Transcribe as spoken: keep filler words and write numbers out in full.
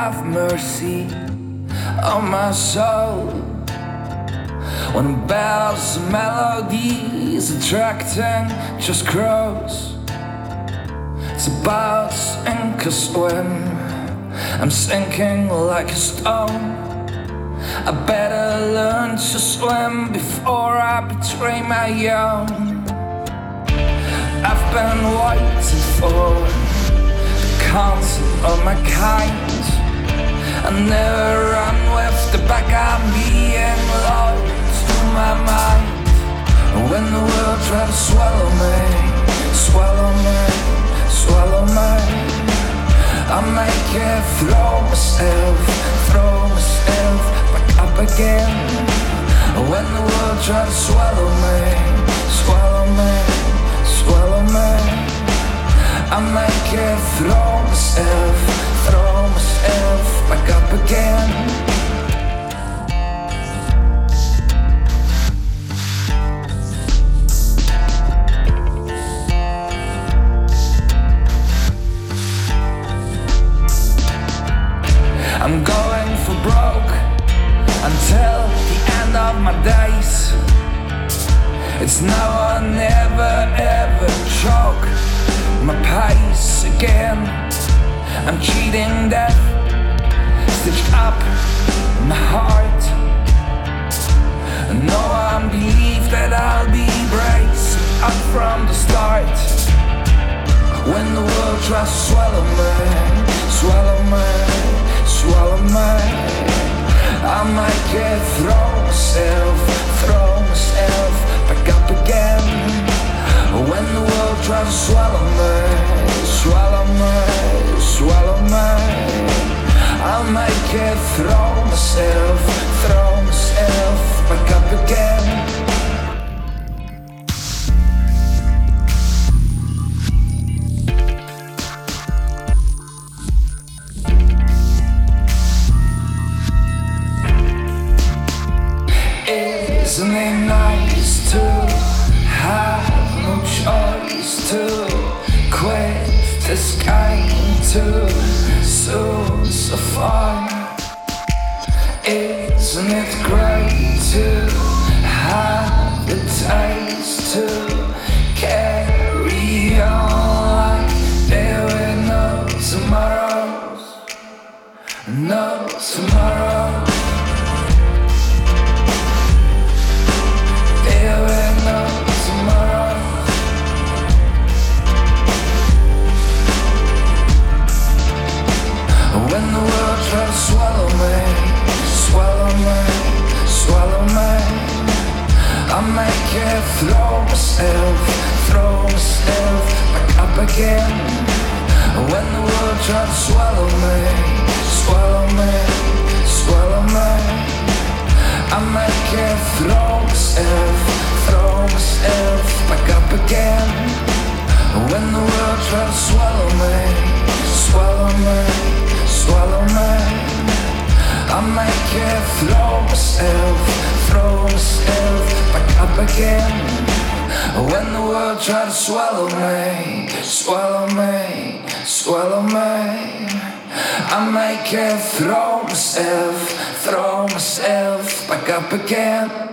have mercy on my soul. When bells and melodies attracting just grows. It's about to sink or swim. I'm sinking like a stone. I better learn to swim before I betray my own. I've been waiting for the consent of my kind. I never run with the back, I'm being lost to my mind. When the world tries to swallow me, swallow me, swallow me, I make it throw myself, throw myself back up again. When the world tries to swallow me, swallow me, swallow me, I make it throw myself, throw myself back up again. I'm going for broke until the end of my days. It's now or never ever choke my pace again. I'm cheating death stitched up in my heart. No one believes that I'll be braced up from the start. When the world tries to swallow me, swallow me, swallow me, I might get throw myself, throw myself back up again. When the world tries to swallow me, swallow me, swallow me, I might get throw myself, throw myself back up again. Isn't it nice to have no choice to quit this game too soon, so far? Isn't it great to have the taste to carry on like there were no tomorrows, no tomorrows? There were no tomorrows. When the world tries to swallow me, swallow me, swallow me, I make it throw myself, throw myself back up again. When the world tries to swallow me, swallow me, swallow me, I make it throw myself, throw myself back up again. When the world tries to swallow me, swallow me, swallow me, I make it throw myself, throw myself back up again. When the world tries to swallow me, swallow me, swallow me, I make it throw myself, throw myself back up again.